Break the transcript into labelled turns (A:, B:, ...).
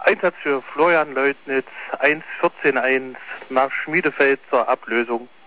A: Einsatz für Florian Leutnitz 1.14.1 nach Schmiedefeld zur Ablösung.